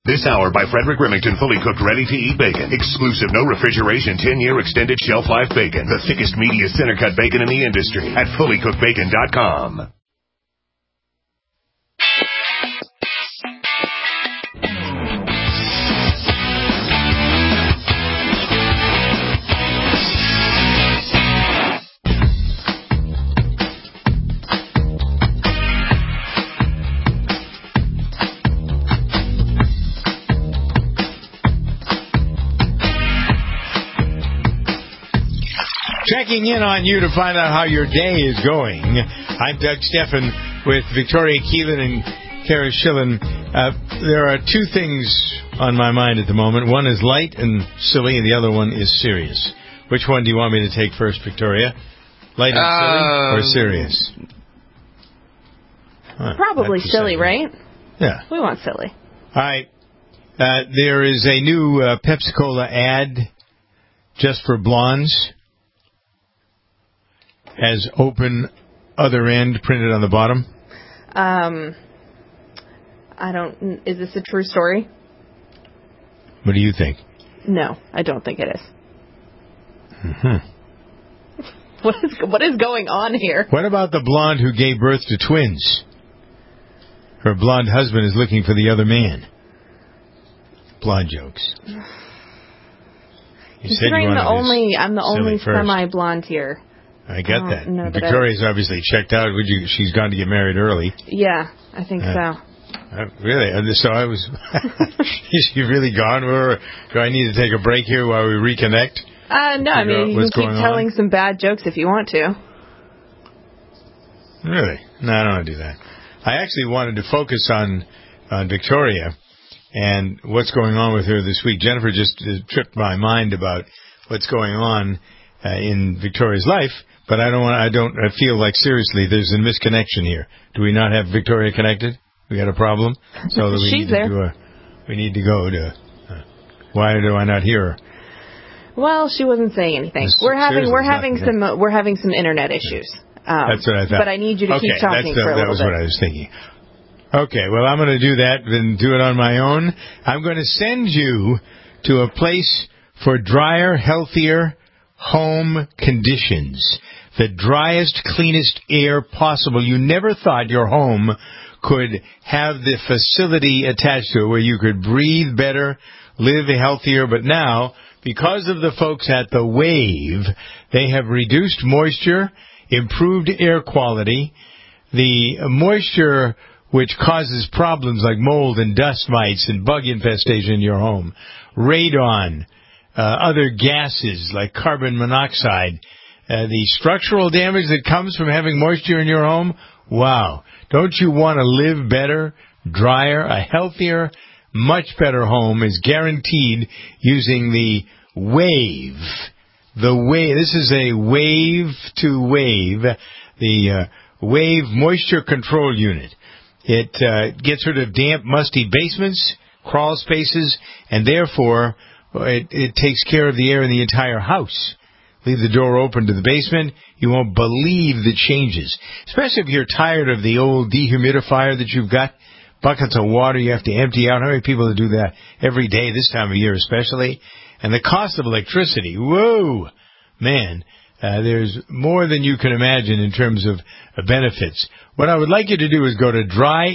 This hour by Frederick Remington, fully cooked, ready-to-eat bacon. Exclusive, no refrigeration, 10-year extended shelf life bacon. The thickest, meatiest center-cut bacon in the industry at fullycookedbacon.com. Checking in on you to find out how your day is going. I'm Doug Steffen with Victoria Keelan and Kara Schillen. There are two things on my mind at the moment. One is light and silly, and the other one is serious. Which one do you want me to take first, Victoria? Light and silly or serious? Probably silly, right? Yeah. We want silly. All right. There is a new Pepsi-Cola ad just for blondes. Has open other end printed on the bottom? Is this a true story? What do you think? No, I don't think it is. Mm-hmm. What is going on here? What about the blonde who gave birth to twins? Her blonde husband is looking for the other man. Blonde jokes. Considering I'm the only semi-blonde here. I get that. Victoria's obviously checked out. She's gone to get married early. Yeah, I think so. Really? So I was... Is she really gone? Or do I need to take a break here while we reconnect? No, I mean, you can keep telling some bad jokes if you want to. Really? No, I don't want to do that. I actually wanted to focus on Victoria and what's going on with her this week. Jennifer just tripped my mind about what's going on in Victoria's life. But I feel like, seriously, there's a misconnection here. Do we not have Victoria connected? We got a problem? So that She's there. We need to go to... why do I not hear her? Well, she wasn't saying anything. We're having some internet issues. That's what I thought. But I need you to keep talking for a little bit. That was what I was thinking. Okay, well, I'm going to do that and do it on my own. I'm going to send you to a place for drier, healthier home conditions. The driest, cleanest air possible. You never thought your home could have the facility attached to it where you could breathe better, live healthier. But now, because of the folks at The Wave, they have reduced moisture, improved air quality. The moisture which causes problems like mold and dust mites and bug infestation in your home, radon, other gases like carbon monoxide, the structural damage that comes from having moisture in your home, wow. Don't you want to live better, drier, a healthier, much better home is guaranteed using the Wave. The Wave. This is a wave-to-wave, the Wave Moisture Control Unit. It gets rid of damp, musty basements, crawl spaces, and therefore it takes care of the air in the entire house. Leave the door open to the basement. You won't believe the changes. Especially if you're tired of the old dehumidifier that you've got. Buckets of water you have to empty out. How many people do that every day, this time of year especially? And the cost of electricity. Whoa! Man, there's more than you can imagine in terms of benefits. What I would like you to do is go to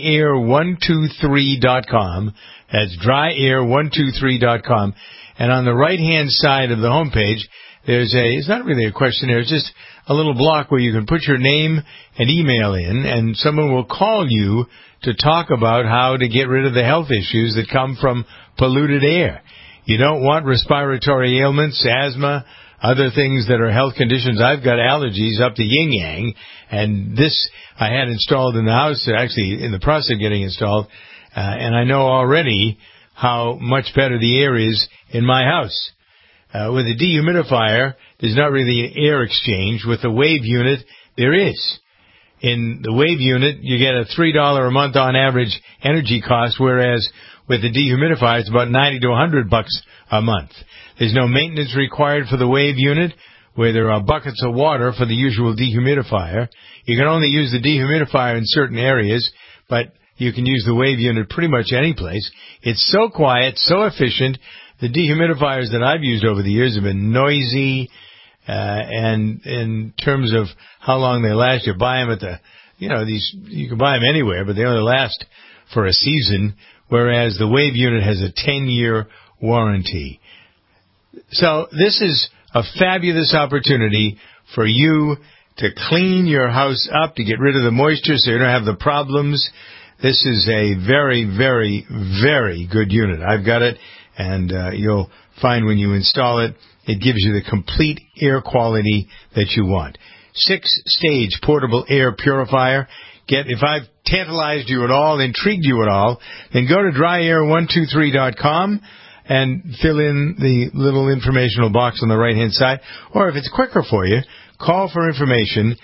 dryair123.com. That's dryair123.com. And on the right-hand side of the homepage, it's not really a questionnaire, it's just a little block where you can put your name and email in, and someone will call you to talk about how to get rid of the health issues that come from polluted air. You don't want respiratory ailments, asthma, other things that are health conditions. I've got allergies up to yin-yang, and this I had installed in the house, actually in the process of getting installed, and I know already how much better the air is in my house. With a dehumidifier, there's not really an air exchange. With the Wave unit, there is. In the Wave unit, you get a $3 a month on average energy cost, whereas with the dehumidifier, it's about $90 to $100 a month. There's no maintenance required for the Wave unit, where there are buckets of water for the usual dehumidifier. You can only use the dehumidifier in certain areas, but you can use the Wave unit pretty much any place. It's so quiet, so efficient. The dehumidifiers that I've used over the years have been noisy, and in terms of how long they last, you buy them at you can buy them anywhere, but they only last for a season, whereas the Wave unit has a 10-year warranty. So this is a fabulous opportunity for you to clean your house up, to get rid of the moisture so you don't have the problems. This is a very, very, very good unit. I've got it, and you'll find when you install it, it gives you the complete air quality that you want. 6-stage portable air purifier. If I've tantalized you at all, intrigued you at all, then go to dryair123.com and fill in the little informational box on the right-hand side. Or if it's quicker for you, call for information.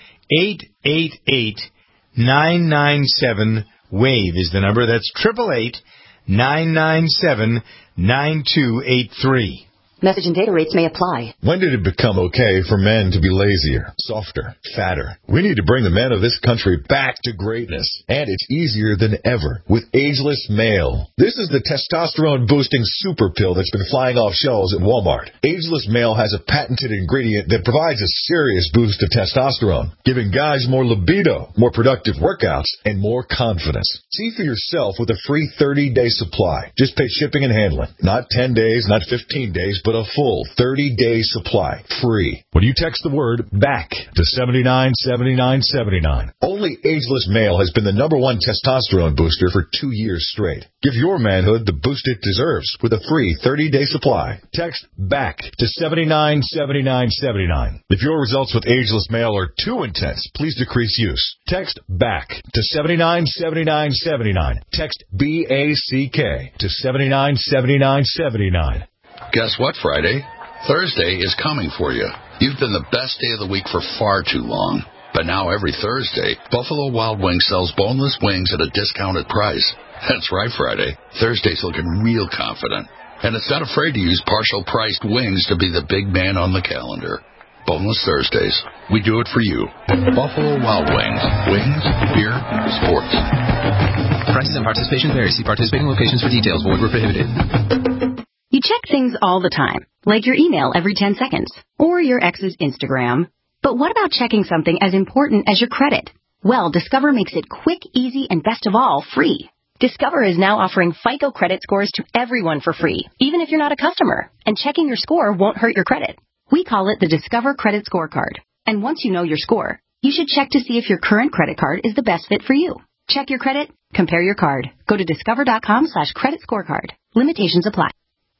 888-997-WAVE is the number. That's 888-997-9283. Message and data rates may apply. When did it become okay for men to be lazier, softer, fatter? We need to bring the men of this country back to greatness. And it's easier than ever with Ageless Male. This is the testosterone-boosting super pill that's been flying off shelves at Walmart. Ageless Male has a patented ingredient that provides a serious boost of testosterone, giving guys more libido, more productive workouts, and more confidence. See for yourself with a free 30-day supply. Just pay shipping and handling. Not 10 days, not 15 days, but a full 30-day supply, free. When you text the word BACK to 797979, only Ageless Male has been the #1 testosterone booster for 2 years straight. Give your manhood the boost it deserves with a free 30-day supply. Text BACK to 797979. If your results with Ageless Male are too intense, please decrease use. Text BACK to 797979. Text BACK to 797979. Guess what, Friday? Thursday is coming for you. You've been the best day of the week for far too long. But now every Thursday, Buffalo Wild Wings sells boneless wings at a discounted price. That's right, Friday. Thursday's looking real confident. And it's not afraid to use partial priced wings to be the big man on the calendar. Boneless Thursdays. We do it for you. Buffalo Wild Wings. Wings, beer, sports. Prices and participation vary. See participating locations for details. Void where prohibited. You check things all the time, like your email every 10 seconds, or your ex's Instagram. But what about checking something as important as your credit? Well, Discover makes it quick, easy, and best of all, free. Discover is now offering FICO credit scores to everyone for free, even if you're not a customer. And checking your score won't hurt your credit. We call it the Discover Credit Scorecard. And once you know your score, you should check to see if your current credit card is the best fit for you. Check your credit, compare your card. Go to discover.com/credit scorecard. Limitations apply.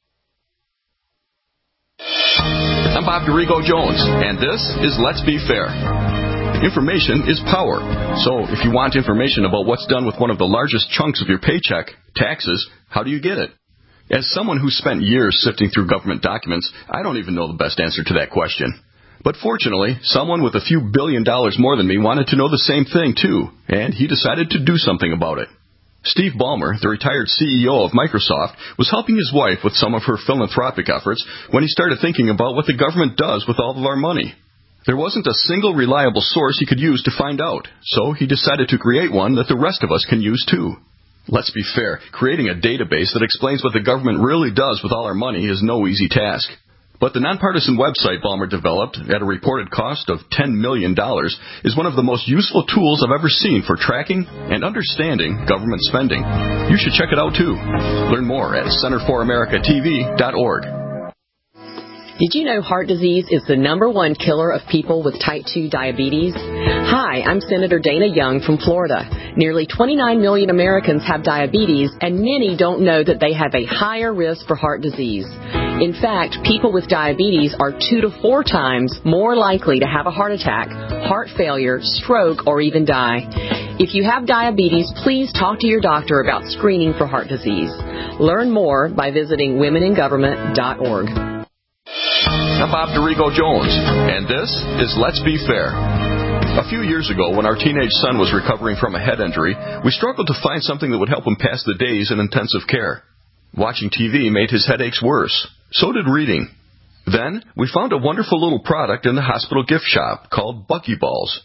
I'm Bob DeRigo Jones, and this is Let's Be Fair. Information is power. So if you want information about what's done with one of the largest chunks of your paycheck, taxes, how do you get it? As someone who spent years sifting through government documents, I don't even know the best answer to that question. But fortunately, someone with a few $1 billion more than me wanted to know the same thing, too, and he decided to do something about it. Steve Ballmer, the retired CEO of Microsoft, was helping his wife with some of her philanthropic efforts when he started thinking about what the government does with all of our money. There wasn't a single reliable source he could use to find out, so he decided to create one that the rest of us can use too. Let's be fair, creating a database that explains what the government really does with all our money is no easy task. But the nonpartisan website Ballmer developed, at a reported cost of $10 million, is one of the most useful tools I've ever seen for tracking and understanding government spending. You should check it out, too. Learn more at CenterForAmericaTV.org. Did you know heart disease is the #1 killer of people with type 2 diabetes? Hi, I'm Senator Dana Young from Florida. Nearly 29 million Americans have diabetes, and many don't know that they have a higher risk for heart disease. In fact, people with diabetes are 2 to 4 times more likely to have a heart attack, heart failure, stroke, or even die. If you have diabetes, please talk to your doctor about screening for heart disease. Learn more by visiting womeningovernment.org. I'm Bob DeRigo Jones, and this is Let's Be Fair. A few years ago, when our teenage son was recovering from a head injury, we struggled to find something that would help him pass the days in intensive care. Watching TV made his headaches worse. So did reading. Then, we found a wonderful little product in the hospital gift shop called Buckyballs.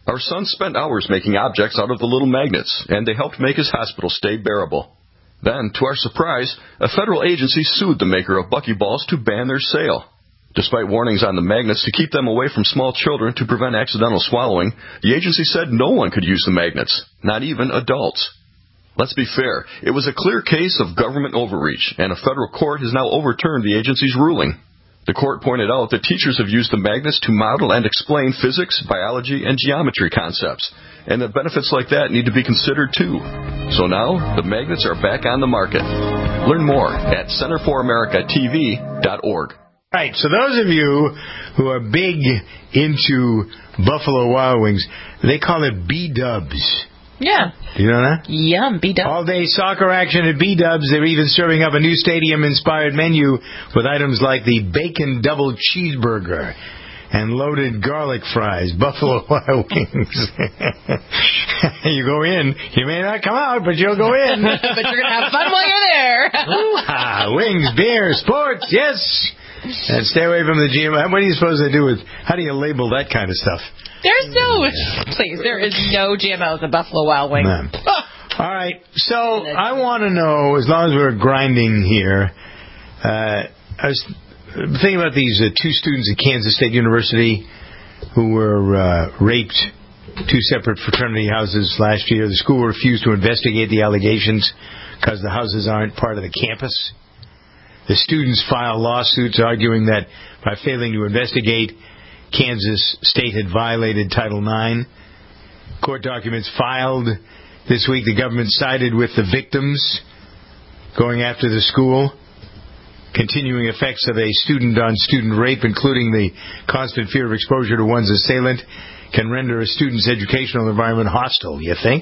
Our son spent hours making objects out of the little magnets, and they helped make his hospital stay bearable. Then, to our surprise, a federal agency sued the maker of buckyballs to ban their sale. Despite warnings on the magnets to keep them away from small children to prevent accidental swallowing, the agency said no one could use the magnets, not even adults. Let's be fair, it was a clear case of government overreach, and a federal court has now overturned the agency's ruling. The court pointed out that teachers have used the magnets to model and explain physics, biology, and geometry concepts, and that benefits like that need to be considered too. So now, the magnets are back on the market. Learn more at CenterForAmericaTV.org. Right, so those of you who are big into Buffalo Wild Wings, they call it B-dubs. Yeah. You know that? Yum, B-dubs. All-day soccer action at B-dubs. They're even serving up a new stadium-inspired menu with items like the bacon double cheeseburger and loaded garlic fries. Buffalo Wild Wings. You go in. You may not come out, but you'll go in. But you're going to have fun while you're there. Wings, beer, sports, yes. And stay away from the GMO. What are you supposed to do with... How do you label that kind of stuff? There is no GMOs at Buffalo Wild Wings. All right, so I want to know, as long as we're grinding here, I was thinking about these two students at Kansas State University who were raped, two separate fraternity houses last year. The school refused to investigate the allegations because the houses aren't part of the campus. The students filed lawsuits arguing that by failing to investigate, Kansas State had violated Title IX. Court documents filed this week. The government sided with the victims, going after the school. Continuing effects of a student-on-student rape, including the constant fear of exposure to one's assailant, can render a student's educational environment hostile, you think?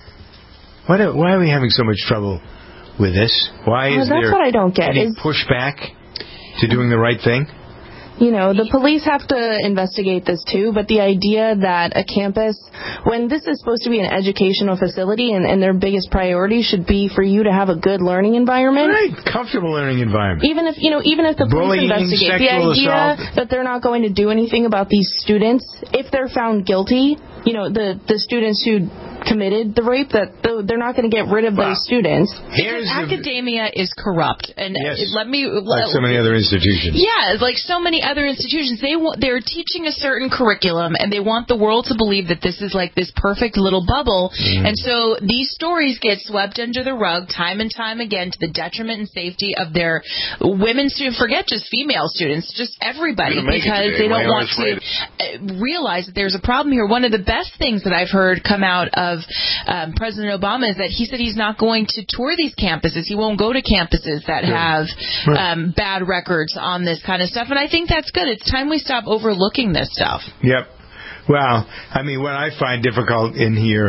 Why are we having so much trouble with this? Why is that's there what I don't get. any pushback to doing the right thing? You know, the police have to investigate this too, but the idea that a campus, when this is supposed to be an educational facility and their biggest priority should be for you to have a good learning environment. Right, comfortable learning environment. Even if the police investigate, the idea that they're not going to do anything about these students, if they're found guilty, the students who committed the rape, that they're not going to get rid of those students. Because academia is corrupt, and like so many other institutions. Yeah, like so many other institutions, they're teaching a certain curriculum, and they want the world to believe that this is like this perfect little bubble. And so these stories get swept under the rug time and time again to the detriment and safety of their women students. Forget just female students, just everybody, because they don't want to realize that there's a problem here. One of the best things that I've heard come out of President Obama is that he said he's not going to tour these campuses. He won't go to campuses that have bad records on this kind of stuff. And I think that's good. It's time we stop overlooking this stuff. Yep. Well, I mean, what I find difficult in here,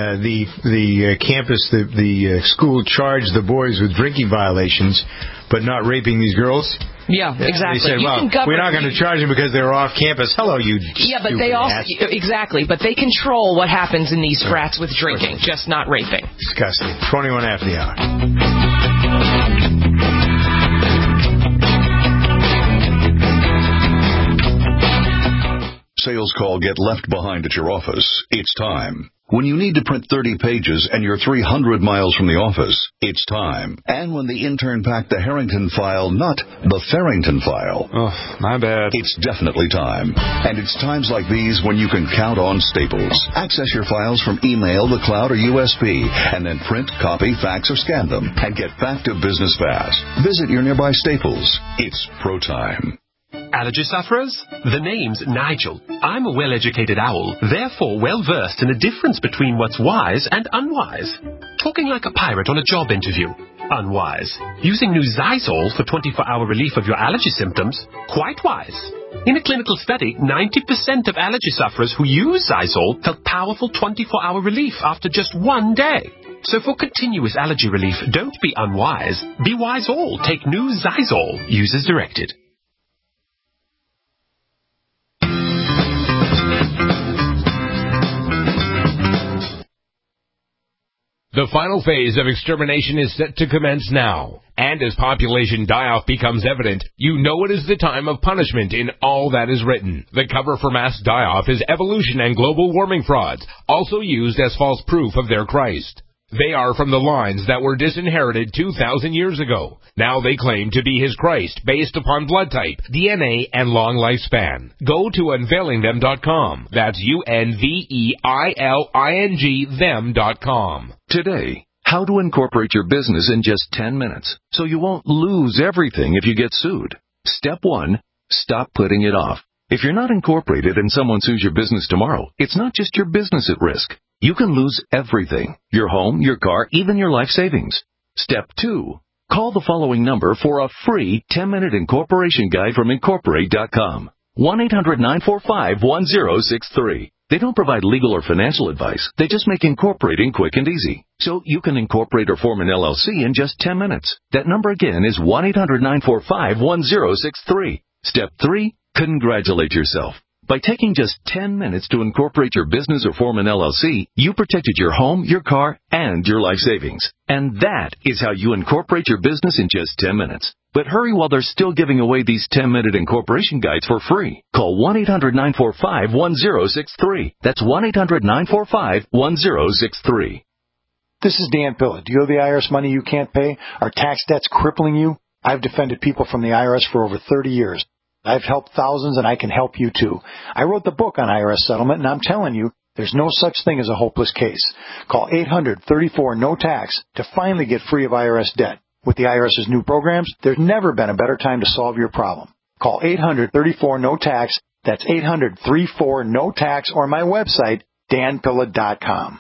the campus, the school charged the boys with drinking violations, but not raping these girls. Yeah, exactly. They said, we're not going to charge them because they're off campus. Hello, you. Yeah, but they also but they control what happens in these frats with drinking, just not raping. Disgusting. 21 after the hour. Sales call get left behind at your office. It's time. When you need to print 30 pages and you're 300 miles from the office, it's time. And when the intern packed the Harrington file, not the Farrington file. Oh, my bad. It's definitely time. And it's times like these when you can count on Staples. Access your files from email, the cloud, or USB, and then print, copy, fax, or scan them, and get back to business fast. Visit your nearby Staples. It's pro time. Allergy sufferers? The name's Nigel. I'm a well-educated owl, therefore well-versed in the difference between what's wise and unwise. Talking like a pirate on a job interview. Unwise. Using new Zysol for 24-hour relief of your allergy symptoms. Quite wise. In a clinical study, 90% of allergy sufferers who use Zysol felt powerful 24-hour relief after just one day. So for continuous allergy relief, don't be unwise. Be wise all. Take new Zysol. Use as directed. The final phase of extermination is set to commence now. And as population die-off becomes evident, you know it is the time of punishment in all that is written. The cover for mass die-off is evolution and global warming frauds, also used as false proof of their Christ. They are from the lines that were disinherited 2,000 years ago. Now they claim to be his Christ based upon blood type, DNA, and long lifespan. Go to unveilingthem.com. That's UNVEILING them.com. Today, how to incorporate your business in just 10 minutes so you won't lose everything if you get sued. Step 1, stop putting it off. If you're not incorporated and someone sues your business tomorrow, it's not just your business at risk. You can lose everything, your home, your car, even your life savings. Step 2, call the following number for a free 10-minute incorporation guide from Incorporate.com. 1-800-945-1063. They don't provide legal or financial advice. They just make incorporating quick and easy. So you can incorporate or form an LLC in just 10 minutes. That number again is 1-800-945-1063. Step 3, congratulate yourself. By taking just 10 minutes to incorporate your business or form an LLC, you protected your home, your car, and your life savings. And that is how you incorporate your business in just 10 minutes. But hurry while they're still giving away these 10-minute incorporation guides for free. Call 1-800-945-1063. That's 1-800-945-1063. This is Dan Pilla. Do you owe the IRS money you can't pay? Are tax debts crippling you? I've defended people from the IRS for over 30 years. I've helped thousands, and I can help you too. I wrote the book on IRS settlement, and I'm telling you, there's no such thing as a hopeless case. Call 800-34-NO-TAX to finally get free of IRS debt. With the IRS's new programs, there's never been a better time to solve your problem. Call 800-34-NO-TAX. That's 800-34-NO-TAX, or my website, danpilla.com.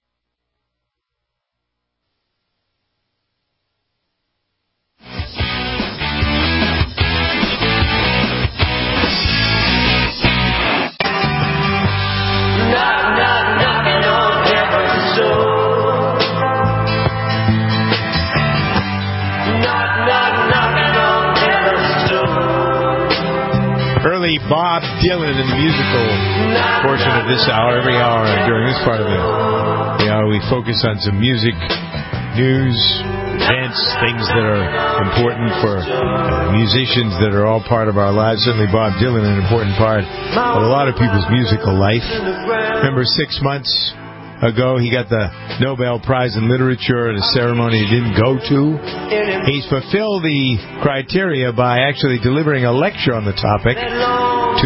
Early Bob Dylan in the musical portion of this hour. Every hour during this part of the hour, we focus on some music, news, events, things that are important for musicians that are all part of our lives. Certainly Bob Dylan, an important part of a lot of people's musical life. Remember 6 months ago, he got the Nobel Prize in Literature at a ceremony he didn't go to. He's fulfilled the criteria by actually delivering a lecture on the topic to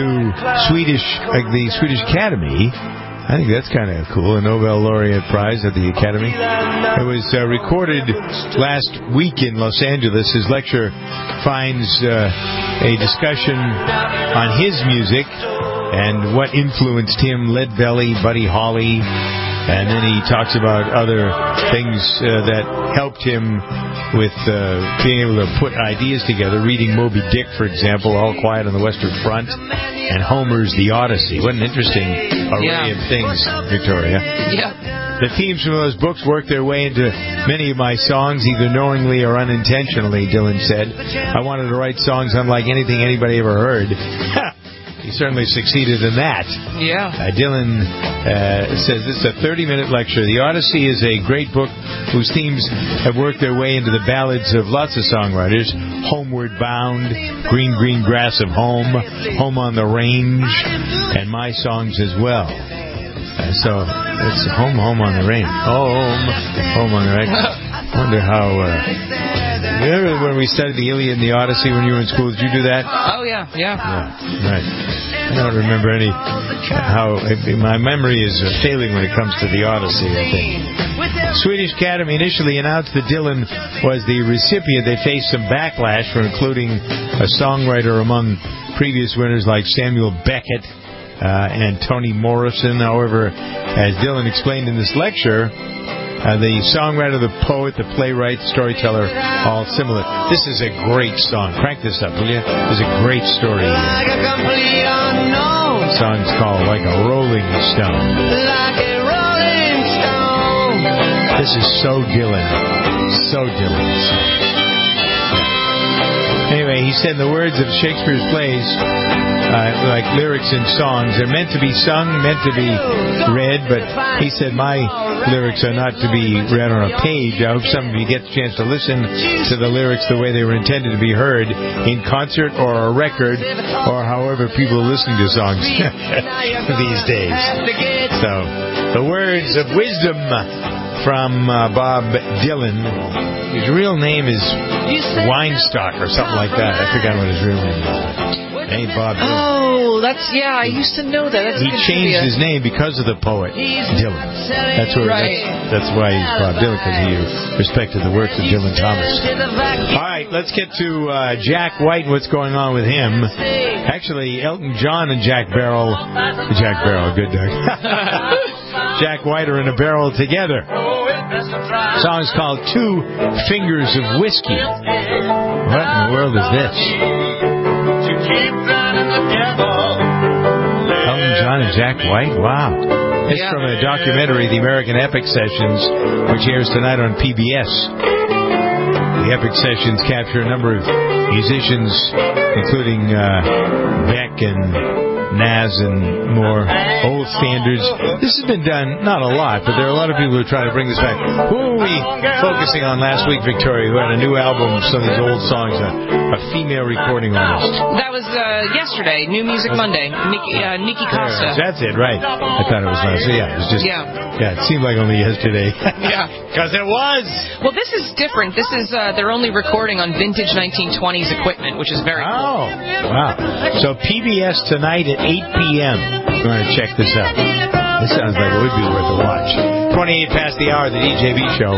the Swedish Academy. I think that's kind of cool, a Nobel laureate prize at the Academy. It was recorded last week in Los Angeles. His lecture finds a discussion on his music and what influenced him, Lead Belly, Buddy Holly. And then he talks about other things that helped him with being able to put ideas together, reading Moby Dick, for example, All Quiet on the Western Front, and Homer's The Odyssey. What an interesting array of things, Victoria. Yeah. The themes from those books work their way into many of my songs, either knowingly or unintentionally, Dylan said. I wanted to write songs unlike anything anybody ever heard. He certainly succeeded in that. Yeah. Dylan says this is a 30-minute lecture. The Odyssey is a great book whose themes have worked their way into the ballads of lots of songwriters. Homeward Bound, Green, Green Grass of Home, Home on the Range, and my songs as well. So it's Home on the Range. Home on the Range. I wonder how... remember when we studied the Iliad and the Odyssey when you were in school? Did you do that? Oh, yeah. Right. I don't remember my memory is failing when it comes to the Odyssey, I think. Swedish Academy initially announced that Dylan was the recipient. They faced some backlash for including a songwriter among previous winners like Samuel Beckett and Toni Morrison. However, as Dylan explained in this lecture, the songwriter, the poet, the playwright, storyteller, all similar. This is a great song. Crank this up, will you? There's a great story here. The song's called Like a Rolling Stone. This is so Dylan. So Dylan. Anyway, he said the words of Shakespeare's plays, like lyrics in songs, they're meant to be sung, meant to be read, but he said my lyrics are not to be read on a page. I hope some of you get the chance to listen to the lyrics the way they were intended to be heard in concert or a record or however people are listening to songs these days. So, the words of wisdom from Bob Dylan. His real name is Weinstock or something like that. I forgot what his real name is. Hey, Bob Dylan. Oh, I used to know that. He changed his name because of the poet Dylan. That's why he's Bob Dylan, because he respected the works of Dylan Thomas. All right, let's get to Jack White and what's going on with him. Actually, Elton John and Jack Barrel, good Doug. Jack White are in a barrel together. The song's called Two Fingers of Whiskey. What in the world is this? Elton John and Jack White? Wow. It's from a documentary, The American Epic Sessions, which airs tonight on PBS. The Epic Sessions capture a number of musicians, including Beck and Nas and more old standards. This has been done, not a lot, but there are a lot of people who try to bring this back. Who were we focusing on last week, Victoria, who had a new album, some of these old songs, a female recording artist? That was yesterday, New Music Monday, Nikki Costa. That's it, right. I thought it was last week. Yeah, it was just, it seemed like only yesterday. Yeah. Because it was. Well, this is different. This is, they're only recording on vintage 1920s equipment, which is very cool. Oh, wow. So PBS tonight at 8 p.m. We're going to check this out. This sounds like it would be worth a watch. 28 past the hour, the DJB show.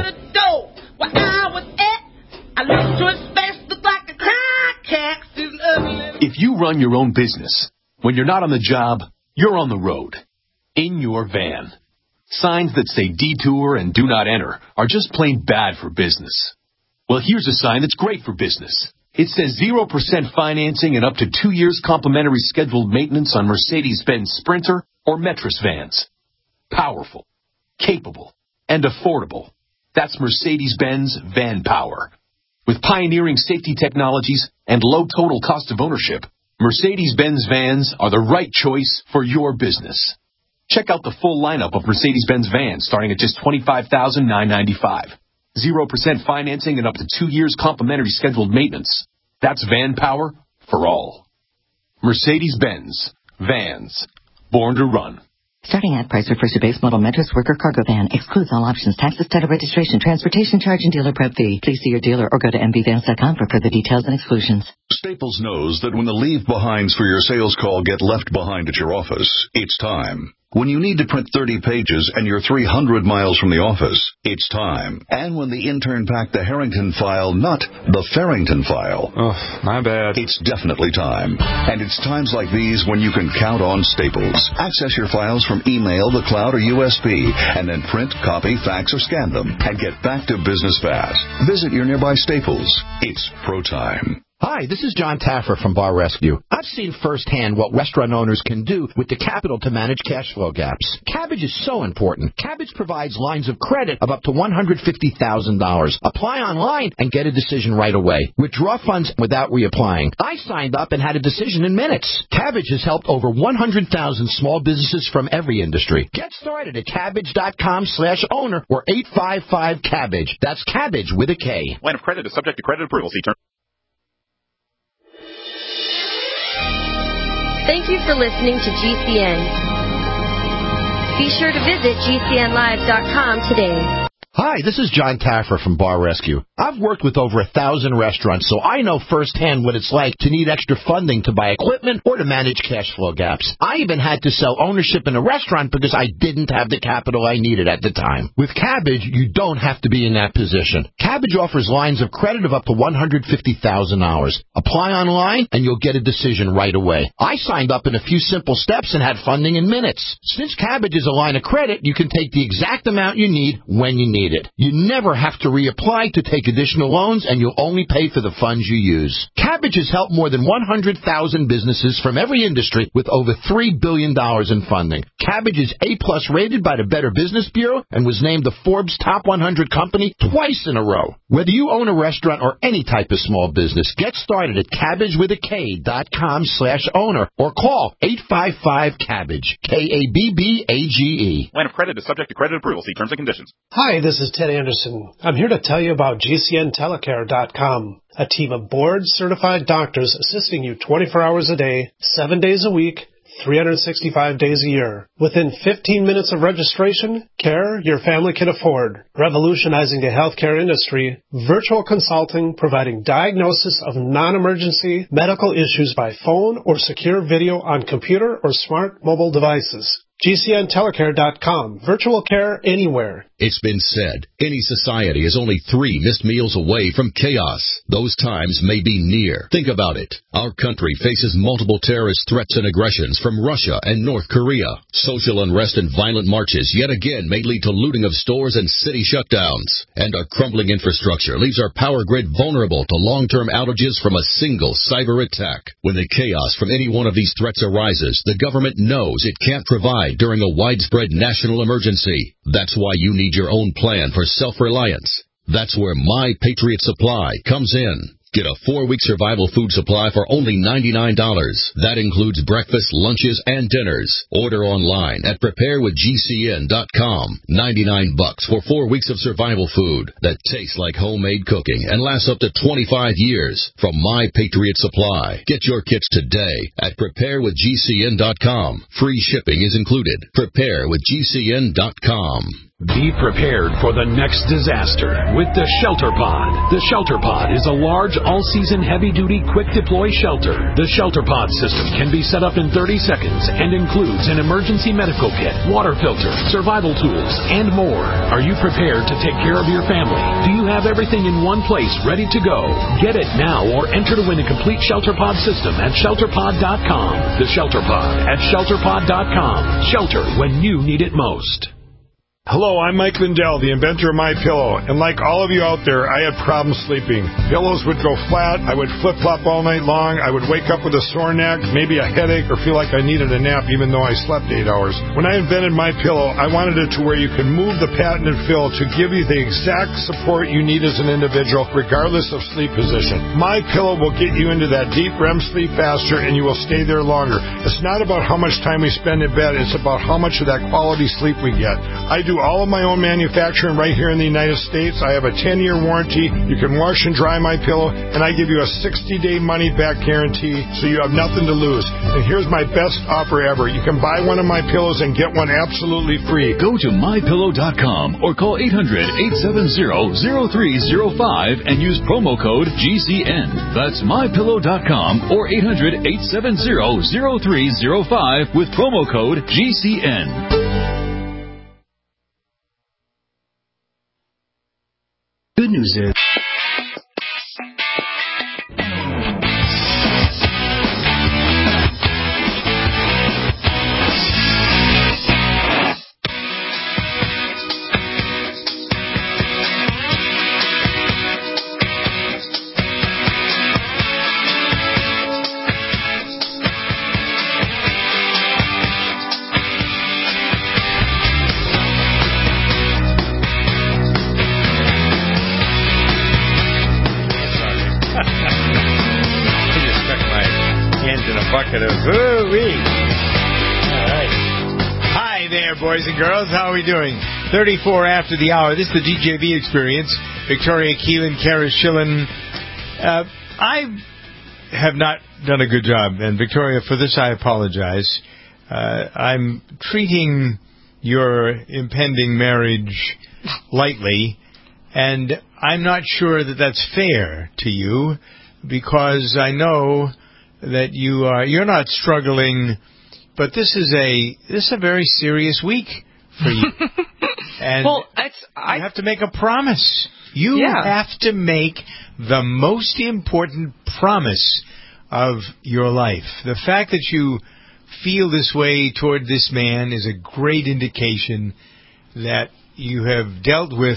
If you run your own business, when you're not on the job, you're on the road. In your van. Signs that say detour and do not enter are just plain bad for business. Well, here's a sign that's great for business. It says 0% financing and up to 2 years complimentary scheduled maintenance on Mercedes-Benz Sprinter or Metris vans. Powerful, capable, and affordable. That's Mercedes-Benz Van Power. With pioneering safety technologies and low total cost of ownership, Mercedes-Benz vans are the right choice for your business. Check out the full lineup of Mercedes-Benz vans starting at just $25,995. 0% financing and up to 2 years complimentary scheduled maintenance. That's Van Power for all. Mercedes-Benz. Vans. Born to run. Starting ad price refers to base model Metris worker cargo van. Excludes all options, taxes, title registration, transportation charge, and dealer prep fee. Please see your dealer or go to mbvans.com for further details and exclusions. Staples knows that when the leave-behinds for your sales call get left behind at your office, it's time. When you need to print 30 pages and you're 300 miles from the office, it's time. And when the intern packed the Harrington file, not the Farrington file. Oh, my bad. It's definitely time. And it's times like these when you can count on Staples. Access your files from email, the cloud, or USB, and then print, copy, fax, or scan them, and get back to business fast. Visit your nearby Staples. It's pro time. Hi, this is John Taffer from Bar Rescue. I've seen firsthand what restaurant owners can do with the capital to manage cash flow gaps. Cabbage is so important. Cabbage provides lines of credit of up to $150,000. Apply online and get a decision right away. Withdraw funds without reapplying. I signed up and had a decision in minutes. Cabbage has helped over 100,000 small businesses from every industry. Get started at Kabbage.com/owner or 855-CABBAGE. That's Cabbage with a K. Line of credit is subject to credit approval. See term. Thank you for listening to GCN. Be sure to visit GCNlive.com today. Hi, this is John Taffer from Bar Rescue. I've worked with over 1,000 restaurants, so I know firsthand what it's like to need extra funding to buy equipment or to manage cash flow gaps. I even had to sell ownership in a restaurant because I didn't have the capital I needed at the time. With Kabbage, you don't have to be in that position. Kabbage offers lines of credit of up to $150,000. Apply online and you'll get a decision right away. I signed up in a few simple steps and had funding in minutes. Since Kabbage is a line of credit, you can take the exact amount you need when you need need it. You never have to reapply to take additional loans, and you'll only pay for the funds you use. Cabbage has helped more than 100,000 businesses from every industry with over $3 billion in funding. Cabbage is A-plus rated by the Better Business Bureau and was named the Forbes Top 100 company twice in a row. Whether you own a restaurant or any type of small business, get started at cabbagewithak.com/owner or call 855-CABBAGE, KABBAGE. Line of credit is subject to credit approval. See terms and conditions. Hi, this is Ted Anderson. I'm here to tell you about GCNtelecare.com, a team of board-certified doctors assisting you 24 hours a day, 7 days a week, 365 days a year. Within 15 minutes of registration, care your family can afford. Revolutionizing the healthcare industry, virtual consulting providing diagnosis of non-emergency medical issues by phone or secure video on computer or smart mobile devices. GCNtelecare.com. Virtual care anywhere. It's been said, any society is only 3 missed meals away from chaos. Those times may be near. Think about it. Our country faces multiple terrorist threats and aggressions from Russia and North Korea. Social unrest and violent marches yet again may lead to looting of stores and city shutdowns. And our crumbling infrastructure leaves our power grid vulnerable to long-term outages from a single cyber attack. When the chaos from any one of these threats arises, the government knows it can't provide during a widespread national emergency. That's why you need your own plan for self-reliance. That's where My Patriot Supply comes in. Get a 4-week survival food supply for only $99. That includes breakfast, lunches, and dinners. Order online at preparewithgcn.com. $99 for 4 weeks of survival food that tastes like homemade cooking and lasts up to 25 years from My Patriot Supply. Get your kits today at preparewithgcn.com. Free shipping is included. Preparewithgcn.com. Be prepared for the next disaster with the Shelter Pod. The Shelter Pod is a large, all-season, heavy-duty, quick-deploy shelter. The Shelter Pod system can be set up in 30 seconds and includes an emergency medical kit, water filter, survival tools, and more. Are you prepared to take care of your family? Do you have everything in one place ready to go? Get it now or enter to win a complete Shelter Pod system at ShelterPod.com. The Shelter Pod at ShelterPod.com. Shelter when you need it most. Hello, I'm Mike Lindell, the inventor of MyPillow, and like all of you out there, I had problems sleeping. Pillows would go flat, I would flip-flop all night long, I would wake up with a sore neck, maybe a headache, or feel like I needed a nap even though I slept 8 hours. When I invented MyPillow, I wanted it to where you can move the patented fill to give you the exact support you need as an individual, regardless of sleep position. MyPillow will get you into that deep REM sleep faster, and you will stay there longer. It's not about how much time we spend in bed, it's about how much of that quality sleep we get. I do all of my own manufacturing right here in the United States. I have a 10-year warranty. You can wash and dry my pillow, and I give you a 60-day money-back guarantee, so you have nothing to lose. And here's my best offer ever. You can buy one of my pillows and get one absolutely free. Go to mypillow.com or call 800-870-0305 and use promo code GCN. That's mypillow.com or 800-870-0305 with promo code GCN. Good news is... Boys and girls, how are we doing? 34 after the hour. This is the DJV Experience. Victoria Keelan, Kara Schillen. I have not done a good job, and Victoria, for this I apologize. I'm treating your impending marriage lightly, and I'm not sure that that's fair to you, because I know that you're not struggling. But this is a very serious week for you. And you have to make a promise. You have to make the most important promise of your life. The fact that you feel this way toward this man is a great indication that you have dealt with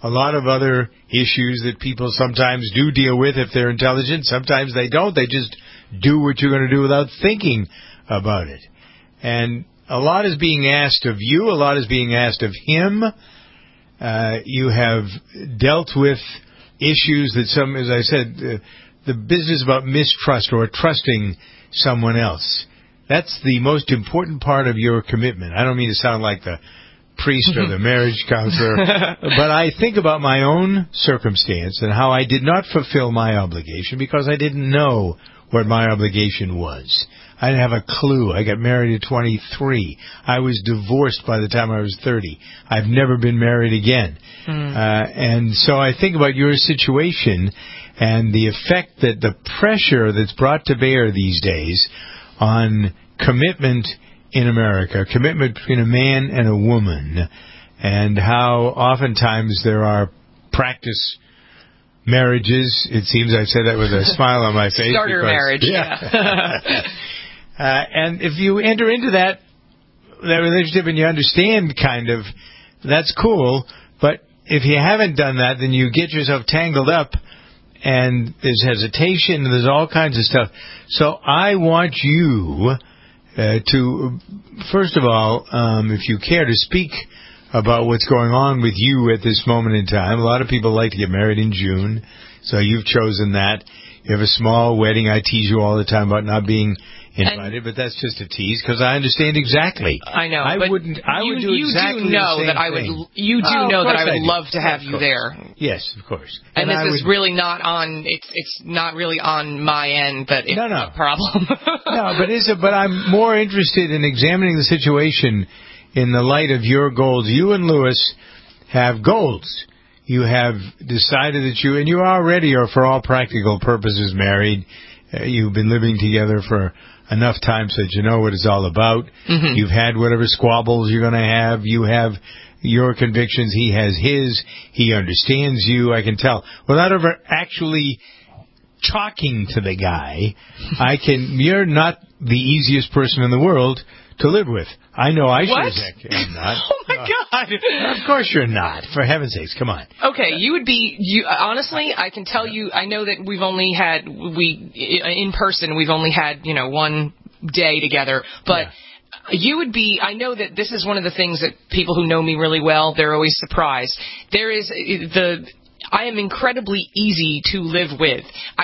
a lot of other issues that people sometimes do deal with if they're intelligent. Sometimes they don't. They just do what you're going to do without thinking about it. And a lot is being asked of you. A lot is being asked of him. You have dealt with issues that some, as I said, the business about mistrust or trusting someone else. That's the most important part of your commitment. I don't mean to sound like the priest or the marriage counselor, but I think about my own circumstance and how I did not fulfill my obligation because I didn't know what my obligation was. I didn't have a clue. I got married at 23. I was divorced by the time I was 30. I've never been married again. And so I think about your situation and the effect that the pressure that's brought to bear these days on commitment in America, commitment between a man and a woman, and how oftentimes there are practice marriages. It seems I said that with a smile on my face. Starter marriage, and if you enter into that relationship and you understand kind of, that's cool, but if you haven't done that, then you get yourself tangled up, and there's hesitation, and there's all kinds of stuff. So I want you to, first of all, if you care, to speak about what's going on with you at this moment in time. A lot of people like to get married in June, so you've chosen that. You have a small wedding. I tease you all the time about not being invited, but that's just a tease because I understand exactly. I know. I would do exactly the same thing. You do know that I would love to have you there. Yes, of course. And this is really not on. It's not really on my end, but it's a problem. No, but I'm more interested in examining the situation in the light of your goals. You and Lewis have goals. You have decided that you already are, for all practical purposes, married. You've been living together for enough time so that you know what it's all about. Mm-hmm. You've had whatever squabbles you're going to have. You have your convictions. He has his. He understands you. I can tell. Without ever actually talking to the guy, you're not the easiest person in the world to live with. I know I sure as heck am not. Oh, my God. Of course you're not. For heaven's sakes, come on. Okay, honestly, I can tell you, I know that in person, we've only had, one day together, but you would be, I know that this is one of the things that people who know me really well, they're always surprised. I am incredibly easy to live with. I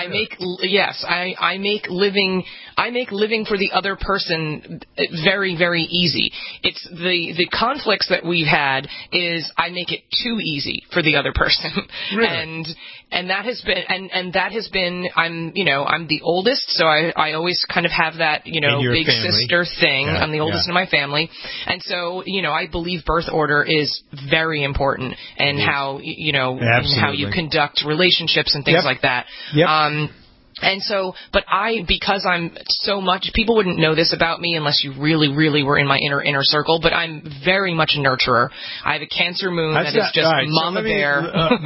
make living for the other person very, very easy. It's the conflicts that we've had is I make it too easy for the other person. Really? And that has been I'm the oldest, so I always kind of have that, big family. sister thing. Yeah, I'm the oldest in my family. And so, I believe birth order is very important and how, and how you conduct relationships and things like that. Yep. And so, because I'm so much, people wouldn't know this about me unless you really, really were in my inner circle, but I'm very much a nurturer. I have a Cancer moon that is just mama bear.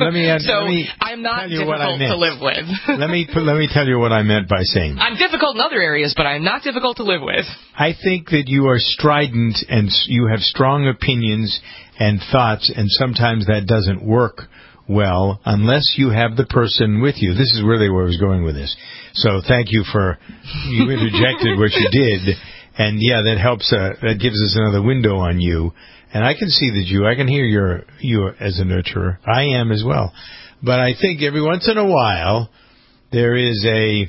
I'm not difficult to live with. Let me tell you what I meant by saying. I'm difficult in other areas, but I'm not difficult to live with. I think that you are strident and you have strong opinions and thoughts, and sometimes that doesn't work well unless you have the person with you. This is really where I was going with this. So thank you you interjected what you did, and that helps. That gives us another window on you. And I can see that I can hear you as a nurturer. I am as well. But I think every once in a while there is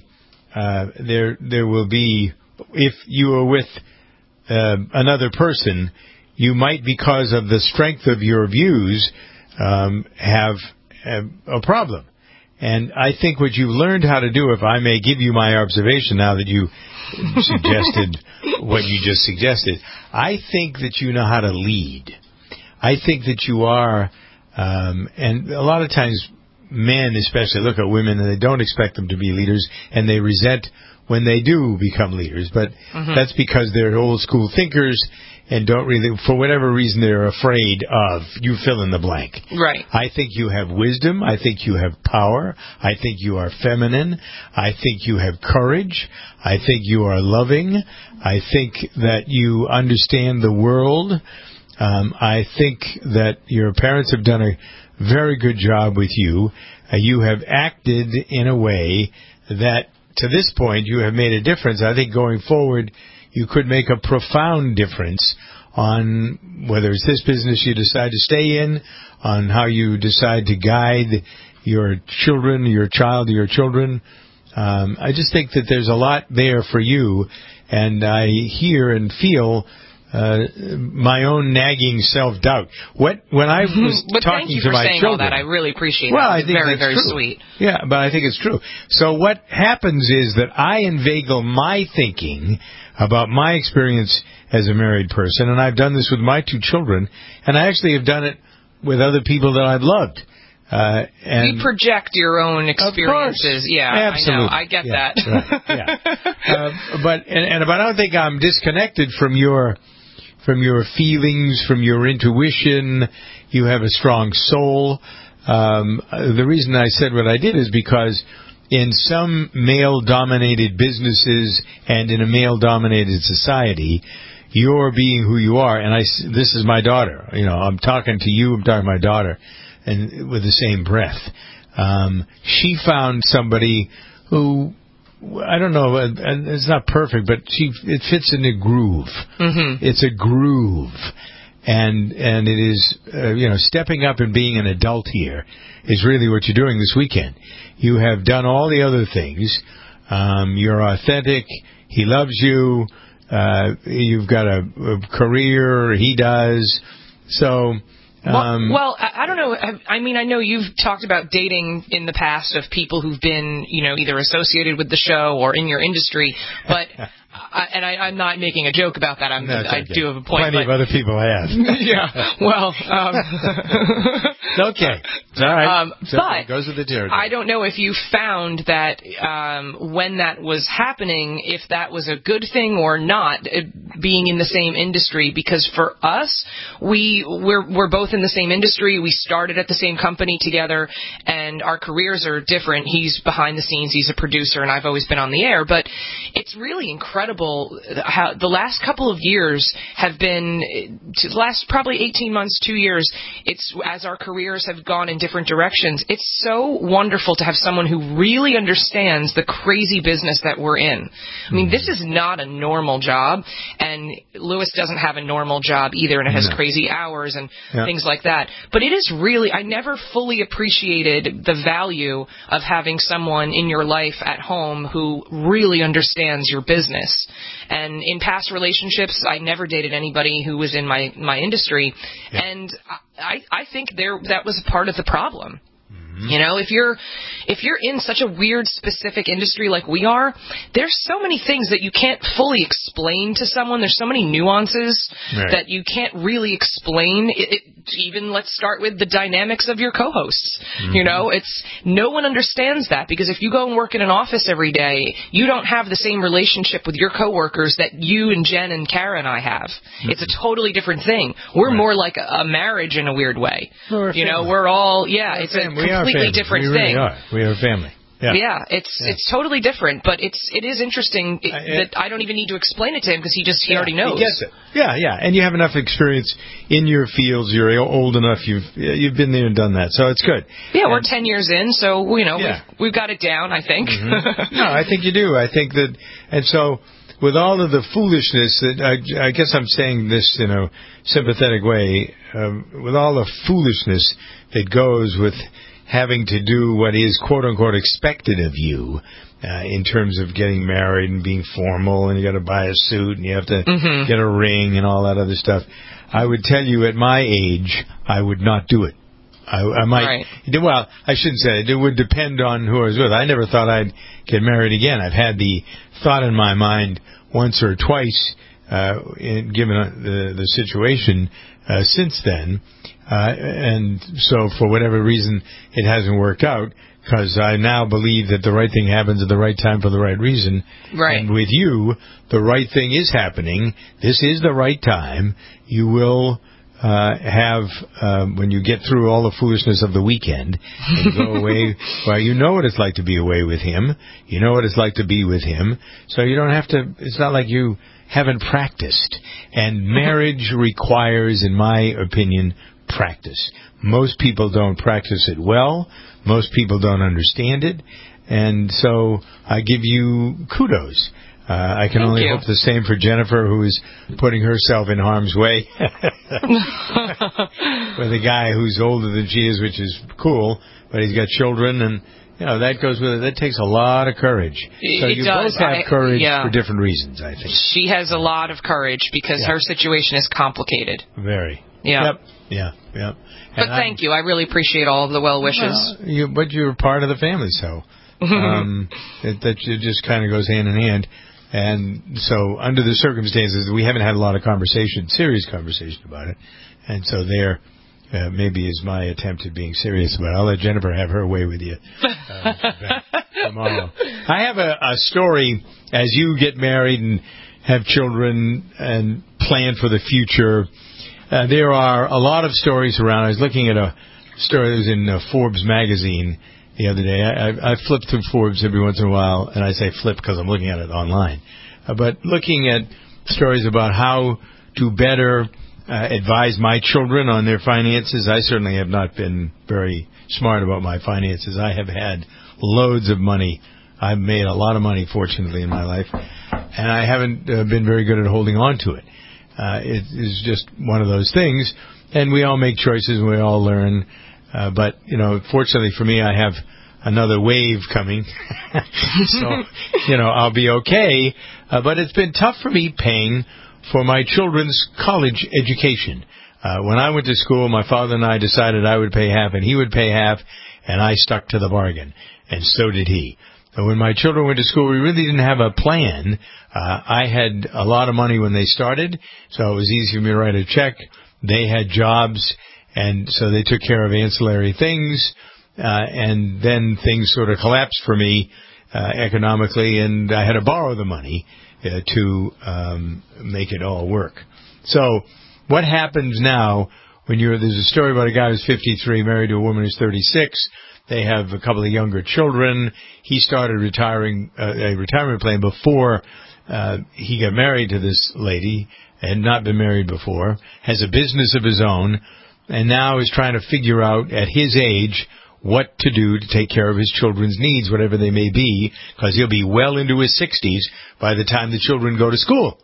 there will be, if you are with another person, you might, because of the strength of your views, have a problem. And I think what you've learned how to do, if I may give you my observation now that you suggested what you just suggested, I think that you know how to lead. I think that you are, and a lot of times men especially look at women and they don't expect them to be leaders, and they resent when they do become leaders. But that's because they're old school thinkers and don't really, for whatever reason, they're afraid of, you fill in the blank. Right. I think you have wisdom. I think you have power. I think you are feminine. I think you have courage. I think you are loving. I think that you understand the world. I think that your parents have done a very good job with you. You have acted in a way that, to this point, you have made a difference. I think going forward, you could make a profound difference on whether it's this business you decide to stay in, on how you decide to guide your children, your child, your children. I just think that there's a lot there for you, and I hear and feel my own nagging self-doubt. When I was but talking thank you to for my saying children, all that. I really appreciate well, it. I It's think very, that's very true. sweet. Yeah, but I think it's true. So what happens is that I inveigle my thinking about my experience as a married person, and I've done this with my 2 children, and I actually have done it with other people that I've loved. And you project your own experiences. Yeah, absolutely. I know. I get that. Right. But I don't think I'm disconnected from your feelings, from your intuition. You have a strong soul. The reason I said what I did is because in some male-dominated businesses and in a male-dominated society, you're being who you are. And this is my daughter. I'm talking to you. I'm talking to my daughter, and with the same breath. She found somebody who, I don't know, and it's not perfect, but it fits in a groove. Mm-hmm. It's a groove. And it is, stepping up and being an adult here is really what you're doing this weekend. You have done all the other things. You're authentic. He loves you. You've got a career. He does. So... Well, I don't know. I mean, I know you've talked about dating in the past of people who've been, either associated with the show or in your industry, but... I'm not making a joke about that. I do have a point. Plenty of other people have. Yeah. Well. Okay. All right. But it goes with the territory. I don't know if you found that when that was happening, if that was a good thing or not, being in the same industry. Because for us, we're both in the same industry. We started at the same company together, and our careers are different. He's behind the scenes. He's a producer, and I've always been on the air. But it's really incredible how the last couple of years have been, the last probably 18 months, 2 years, it's as our careers have gone in different directions, it's so wonderful to have someone who really understands the crazy business that we're in. I mean, this is not a normal job, and Lewis doesn't have a normal job either, and it has crazy hours and things like that. But it is really, I never fully appreciated the value of having someone in your life at home who really understands your business. And in past relationships, I never dated anybody who was in my industry, and I think that was a part of the problem. If you're in such a weird specific industry like we are, there's so many things that you can't fully explain to someone. There's so many nuances that you can't really explain. Even let's start with the dynamics of your co-hosts. It's no one understands that, because if you go and work in an office every day, you don't have the same relationship with your coworkers that you and Jen and Kara and I have. It's a totally different thing. We're more like a marriage in a weird way. We're all it's a completely different thing. We are a family. Yeah, it's totally different, but it is interesting that I don't even need to explain it to him, because he already knows. He gets it. Yeah, and you have enough experience in your fields. You're old enough. You've been there and done that, so it's good. Yeah, we're 10 years in, so we've got it down, I think. Mm-hmm. No, I think you do. I think that, and so with all of the foolishness that I guess I'm saying this in a sympathetic way, with all the foolishness that goes with having to do what is quote-unquote expected of you in terms of getting married and being formal, and you got to buy a suit and you have to get a ring and all that other stuff. I would tell you at my age, I would not do it. I might, well, I shouldn't say it. It would depend on who I was with. I never thought I'd get married again. I've had the thought in my mind once or twice, given the situation since then. And so for whatever reason, it hasn't worked out, because I now believe that the right thing happens at the right time for the right reason. Right. And with you, the right thing is happening. This is the right time. You will when you get through all the foolishness of the weekend and you go away, well, you know what it's like to be away with him. You know what it's like to be with him. So you don't have to, it's not like you haven't practiced. And marriage requires, in my opinion, practice. Most people don't practice it well. Most people don't understand it. And so I give you kudos. I can only hope the same for Jennifer, who is putting herself in harm's way with a guy who's older than she is, which is cool, but he's got children, and that goes with it. That takes a lot of courage. So you both have courage for different reasons, I think. She has a lot of courage because her situation is complicated. Very. Yeah. Yep. But thank you. I really appreciate all of the well wishes. But you're part of the family, so that just kind of goes hand in hand. And so under the circumstances, we haven't had a lot of serious conversation about it. And so there maybe is my attempt at being serious about it. I'll let Jennifer have her way with you tomorrow. I have a story as you get married and have children and plan for the future. There are a lot of stories around. I was looking at a story that was in Forbes magazine the other day. I flip through Forbes every once in a while, and I say flip because I'm looking at it online. But looking at stories about how to better advise my children on their finances. I certainly have not been very smart about my finances. I have had loads of money. I've made a lot of money, fortunately, in my life, and I haven't been very good at holding on to it. It is just one of those things, and we all make choices and we all learn. But, fortunately for me, I have another wave coming. So, I'll be okay. But it's been tough for me paying for my children's college education. When I went to school, my father and I decided I would pay half and he would pay half, and I stuck to the bargain. And so did he. So when my children went to school, we really didn't have a plan. I had a lot of money when they started, so it was easy for me to write a check. They had jobs, and so they took care of ancillary things, and then things sort of collapsed for me economically, and I had to borrow the money to make it all work. So what happens now when there's a story about a guy who's 53, married to a woman who's 36. They have a couple of younger children. He started a retirement plan before he got married to this lady, had not been married before, has a business of his own, and now is trying to figure out at his age what to do to take care of his children's needs, whatever they may be, because he'll be well into his 60s by the time the children go to school.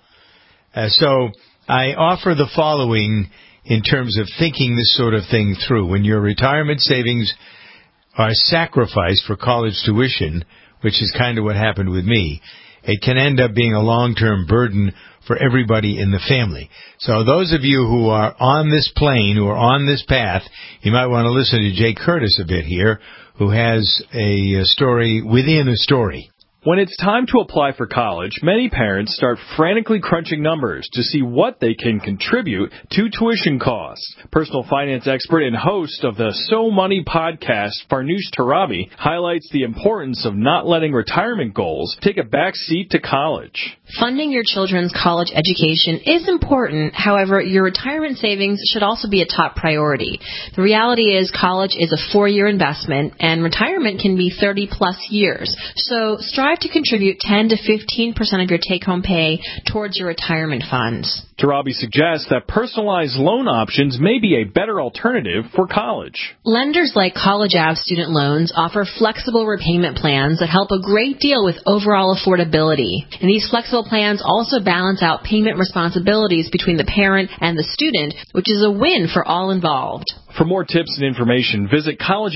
So I offer the following in terms of thinking this sort of thing through. When your retirement savings are sacrificed for college tuition, which is kind of what happened with me, it can end up being a long-term burden for everybody in the family. So those of you who are on this plane, who are on this path, you might want to listen to Jay Curtis a bit here, who has a story within a story. When it's time to apply for college, many parents start frantically crunching numbers to see what they can contribute to tuition costs. Personal finance expert and host of the So Money podcast, Farnoosh Torabi, highlights the importance of not letting retirement goals take a back seat to college. Funding your children's college education is important. However, your retirement savings should also be a top priority. The reality is college is a 4-year investment, and retirement can be 30-plus years. So strive to contribute 10 to 15% of your take-home pay towards your retirement funds. Torabi suggests that personalized loan options may be a better alternative for college. Lenders like College Ave Student Loans offer flexible repayment plans that help a great deal with overall affordability. And these flexible plans also balance out payment responsibilities between the parent and the student, which is a win for all involved. For more tips and information, visit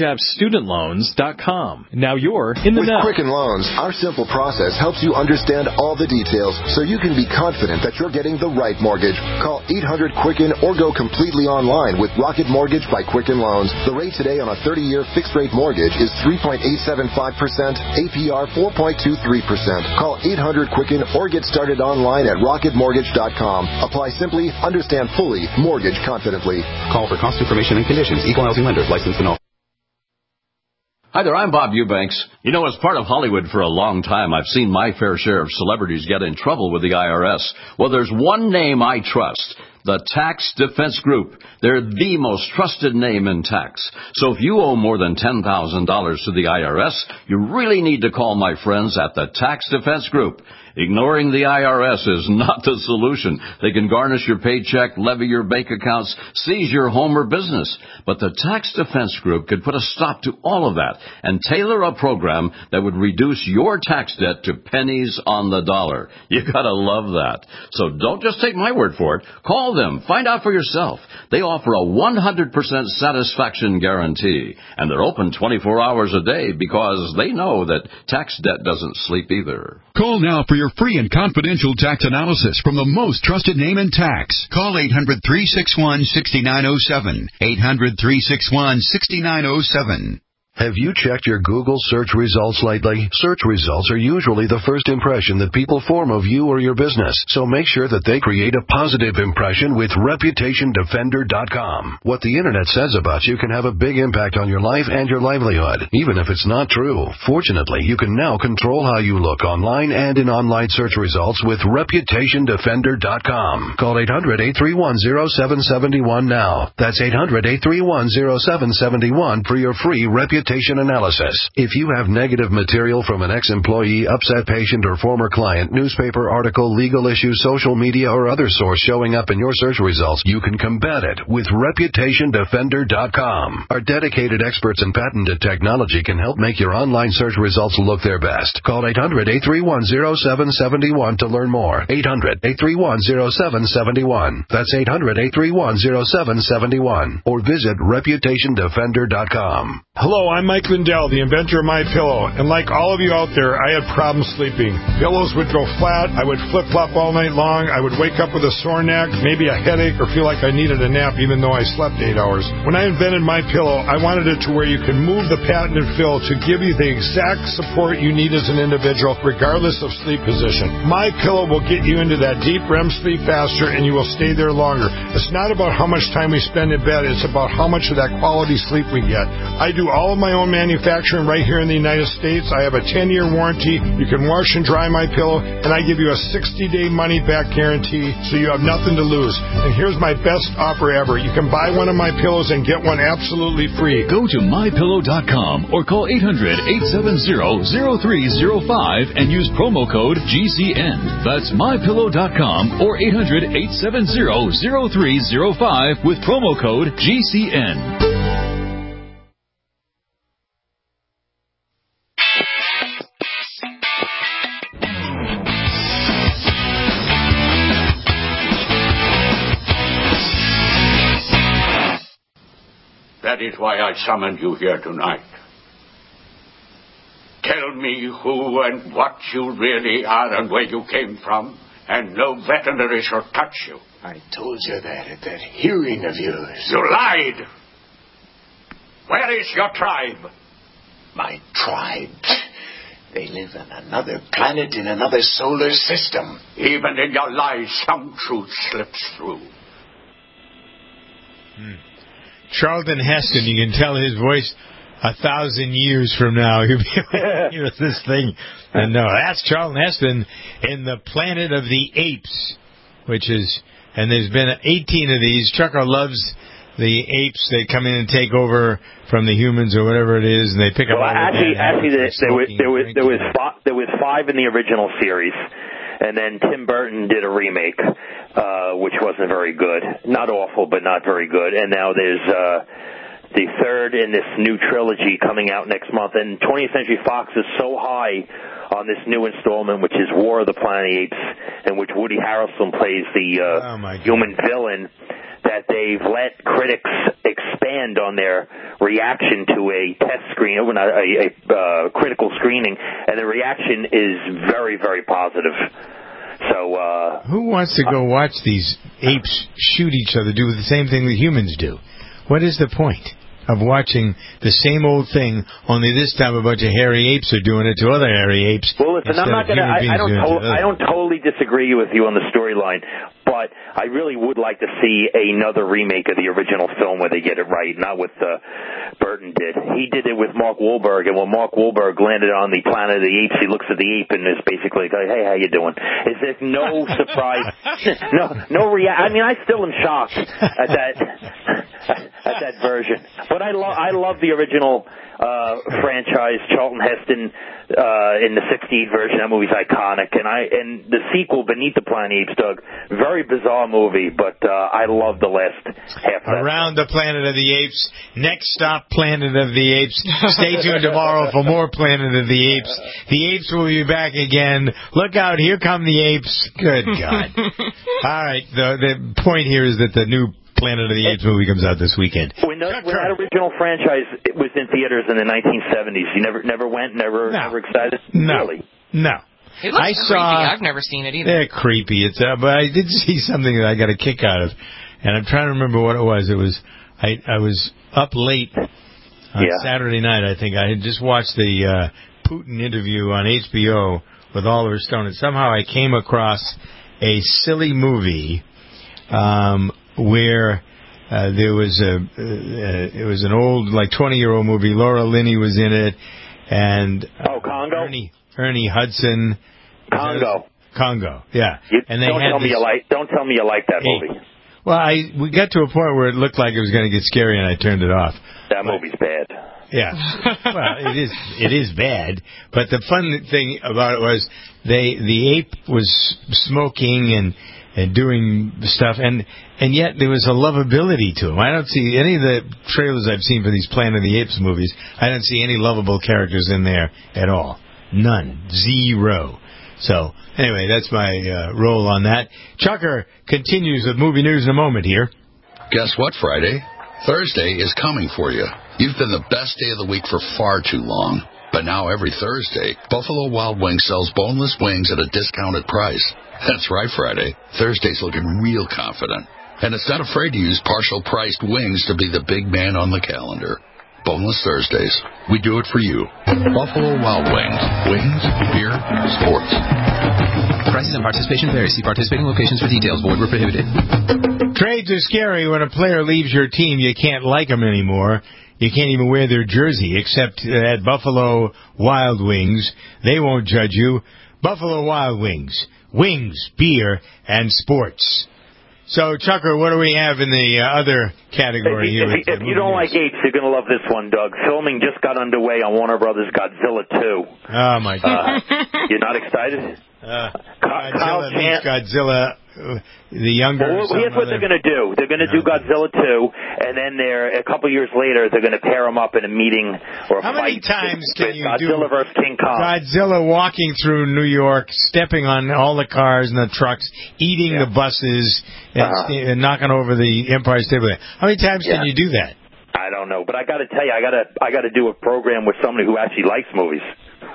collegeappstudentloans.com. Now you're in the know. With Quicken Loans, our simple process helps you understand all the details so you can be confident that you're getting the right mortgage. Call 800-QUICKEN or go completely online with Rocket Mortgage by Quicken Loans. The rate today on a 30-year fixed-rate mortgage is 3.875%, APR 4.23%. Call 800-QUICKEN or get started online at rocketmortgage.com. Apply simply, understand fully, mortgage confidently. Call for cost information and conditions. Equal housing lender. Licensed in all. Hi there, I'm Bob Eubanks. As part of Hollywood for a long time, I've seen my fair share of celebrities get in trouble with the IRS. Well, there's one name I trust. The Tax Defense Group. They're the most trusted name in tax. So if you owe more than $10,000 to the IRS, you really need to call my friends at the Tax Defense Group. Ignoring the IRS is not the solution. They can garnish your paycheck, levy your bank accounts, seize your home or business. But the Tax Defense Group could put a stop to all of that and tailor a program that would reduce your tax debt to pennies on the dollar. You gotta love that. So don't just take my word for it. Call them. Find out for yourself. They offer a 100% satisfaction guarantee. And they're open 24 hours a day because they know that tax debt doesn't sleep either. Call now for your free and confidential tax analysis from the most trusted name in tax. Call 800-361-6907. 800-361-6907. Have you checked your Google search results lately? Search results are usually the first impression that people form of you or your business, so make sure that they create a positive impression with ReputationDefender.com. What the Internet says about you can have a big impact on your life and your livelihood, even if it's not true. Fortunately, you can now control how you look online and in online search results with ReputationDefender.com. Call 800-831-0771 now. That's 800-831-0771 for your free reputation analysis. If you have negative material from an ex-employee, upset patient, or former client, newspaper article, legal issue, social media, or other source showing up in your search results, you can combat it with ReputationDefender.com. Our dedicated experts in patented technology can help make your online search results look their best. Call 800-831-0771 to learn more. 800-831-0771. That's 800-831-0771. Or visit ReputationDefender.com. Hello, I'm Mike Lindell, the inventor of MyPillow, and like all of you out there, I had problems sleeping. Pillows would go flat, I would flip-flop all night long, I would wake up with a sore neck, maybe a headache, or feel like I needed a nap even though I slept 8 hours. When I invented MyPillow, I wanted it to where you can move the patented fill to give you the exact support you need as an individual, regardless of sleep position. MyPillow will get you into that deep REM sleep faster, and you will stay there longer. It's not about how much time we spend in bed, it's about how much of that quality sleep we get. I do all of my own manufacturing right here in the United States. I have a 10-year warranty. You can wash and dry my pillow, and I give you a 60-day money-back guarantee, so you have nothing to lose. And here's my best offer ever. You can buy one of my pillows and get one absolutely free. Go to MyPillow.com or call 800-870-0305 and use promo code GCN. That's MyPillow.com or 800-870-0305 with promo code GCN. That is why I summoned you here tonight. Tell me who and what you really are and where you came from, and no veterinary shall touch you. I told you that at that hearing of yours. You lied! Where is your tribe? My tribe? They live on another planet in another solar system. Even in your lies, some truth slips through. Charlton Heston, you can tell his voice 1,000 years from now. He'll be hear this thing. And no, that's Charlton Heston in the Planet of the Apes, which is, and there's been 18 of these. Chucker loves the apes. They come in and take over from the humans or whatever it is, and they pick up. Well, actually, there was 5 in the original series. And then Tim Burton did a remake, which wasn't very good. Not awful, but not very good. And now there's the third in this new trilogy coming out next month. And 20th Century Fox is so high on this new installment, which is War of the Planet of the Apes, in which Woody Harrelson plays the human villain, that they've let critics expand on their reaction to a test screen, a critical screening, and the reaction is very, very positive. So, who wants to go watch these apes shoot each other, do the same thing that humans do? What is the point? of watching the same old thing, only this time a bunch of hairy apes are doing it to other hairy apes. Well, listen, I'm not going to. I don't totally disagree with you on the storyline, but I really would like to see another remake of the original film where they get it right, not what Burton did. He did it with Mark Wahlberg, and when Mark Wahlberg landed on the Planet of the Apes, he looks at the ape and is basically like, "Hey, how you doing?" Is there no surprise? no I mean, I still am shocked at that version. But I love the original franchise. Charlton Heston in the '68 version. That movie's iconic. And the sequel, Beneath the Planet of the Apes, Doug, very bizarre movie, but I love the last half of that. Around the Planet of the Apes. Next stop, Planet of the Apes. Stay tuned tomorrow for more Planet of the Apes. The apes will be back again. Look out, here come the apes. Good God. All right, the point here is that the new Planet of the Apes movie comes out this weekend. When that original franchise was in theaters in the 1970s, you never went, never excited? No. Really? No. It looks creepy. I've never seen it either. They're creepy. But I did see something that I got a kick out of, and I'm trying to remember what it was. It was I was up late on Saturday night, I think. I had just watched the Putin interview on HBO with Oliver Stone, and somehow I came across a silly movie where there was it was an old, like 20-year-old movie. Laura Linney was in it, and Congo? Ernie Hudson. Congo, yeah. Don't tell me you like that movie. Well, we got to a point where it looked like it was going to get scary, and I turned it off. That movie's bad. Yeah. Well, it is bad. But the fun thing about it was the ape was smoking and doing stuff, and yet there was a lovability to him. I don't see any of the trailers I've seen for these Planet of the Apes movies. I don't see any lovable characters in there at all. None. Zero. So, anyway, that's my roll on that. Chucker continues with movie news in a moment here. Guess what, Friday? Thursday is coming for you. You've been the best day of the week for far too long. But now every Thursday, Buffalo Wild Wings sells boneless wings at a discounted price. That's right, Friday. Thursday's looking real confident. And it's not afraid to use partial priced wings to be the big man on the calendar. Boneless Thursdays. We do it for you. Buffalo Wild Wings. Wings, beer, sports. Prices and participation vary. See participating locations for details. Void where prohibited. Trades are scary. When a player leaves your team, you can't like them anymore. You can't even wear their jersey, except at Buffalo Wild Wings. They won't judge you. Buffalo Wild Wings. Wings, beer, and sports. So, Chucker, what do we have in the other category here? If you don't like apes, you're going to love this one, Doug. Filming just got underway on Warner Brothers' Godzilla 2. Oh, my God. You're not excited? Godzilla meets Godzilla, the younger. Well, here's what they're going to do. They're going to do Godzilla 2, and then a couple years later, they're going to pair them up in a meeting or a fight. How many times can you Godzilla versus King Kong? Godzilla walking through New York, stepping on all the cars and the trucks, eating the buses, and knocking over the Empire State Building. How many times can you do that? I don't know, but I got to tell you, I got to do a program with somebody who actually likes movies.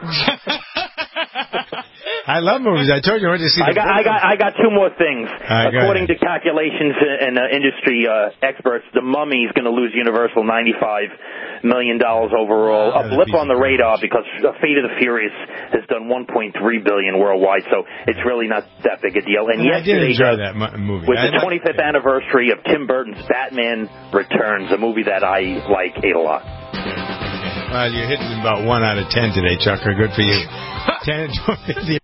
I love movies. I told you I went to see. I got two more things. According to calculations and industry experts, The Mummy is going to lose Universal $95 million overall. A blip on the radar because Fate of the Furious has done $1.3 billion worldwide, so it's really not that big a deal. And I did yesterday, enjoy that movie. With the 25th anniversary of Tim Burton's Batman Returns, a movie that I ate a lot. Well, you're hitting about 1 out of 10 today, Chucker. Good for you. 10.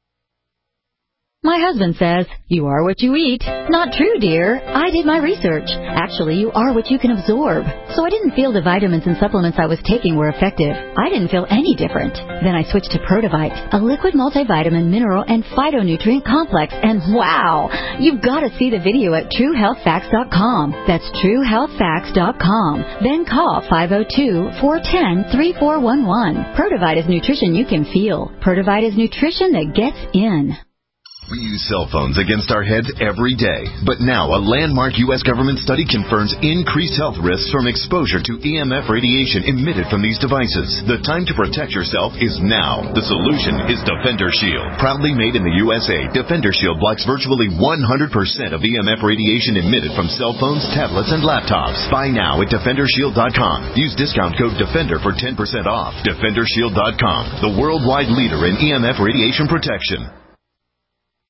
My husband says, you are what you eat. Not true, dear. I did my research. Actually, you are what you can absorb. So I didn't feel the vitamins and supplements I was taking were effective. I didn't feel any different. Then I switched to Protivite, a liquid multivitamin, mineral, and phytonutrient complex. And wow, you've got to see the video at TrueHealthFacts.com. That's TrueHealthFacts.com. Then call 502-410-3411. Protivite is nutrition you can feel. Protivite is nutrition that gets in. We use cell phones against our heads every day. But now, a landmark U.S. government study confirms increased health risks from exposure to EMF radiation emitted from these devices. The time to protect yourself is now. The solution is Defender Shield. Proudly made in the USA, Defender Shield blocks virtually 100% of EMF radiation emitted from cell phones, tablets, and laptops. Buy now at DefenderShield.com. Use discount code DEFENDER for 10% off. DefenderShield.com, the worldwide leader in EMF radiation protection.